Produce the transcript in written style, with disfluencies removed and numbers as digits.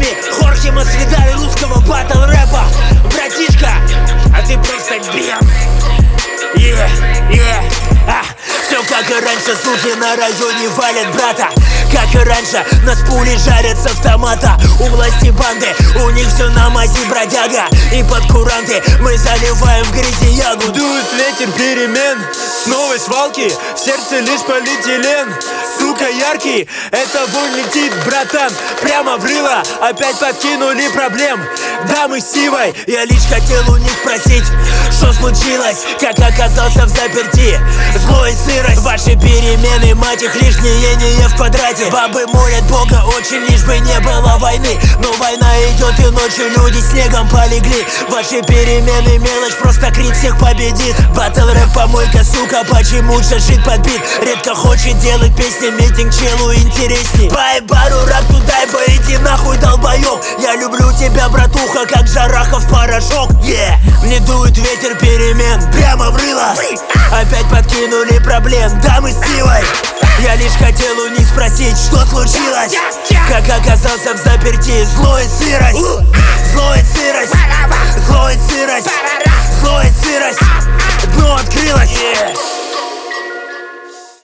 вами Хорхе Масвидаль русского батл рэпа. Братишка, а ты просто бьем. Все как и раньше, суки на районе валят брата. Как и раньше, нас пули жарят с автомата. У власти банды, у них все на мази, бродяга. И под куранты мы заливаем в грязи ягу. Дует ветер перемен с новой свалки, в сердце лишь полиэтилен. Сука яркий, это вонь летит, братан, прямо в рыло. Опять подкинули проблем, дамы с сивой. Я лишь хотел у них спросить, что случилось, как оказался в заперти. Зло и сырость, ваши перемены, мать их, лишнее не в квадрате. Бабы молят Бога очень, лишь бы не было войны. Но война идет и ночью люди снегом полегли. Ваши перемены мелочь, просто крик всех победит. Батл рэп помойка, сука, почему же жить подбит? Редко хочет делать песни, митинг челу интересней. По-ебару рап туда, иди нахуй, долбоёб. Я люблю тебя, братуха, как Жарахов порошок. Мне дует ветер перемен прямо в рыло. Опять подкинули проблем, дамы с силой. Я лишь хотел у них спросить, что случилось, как оказался в заперти. Зло и сырость, зло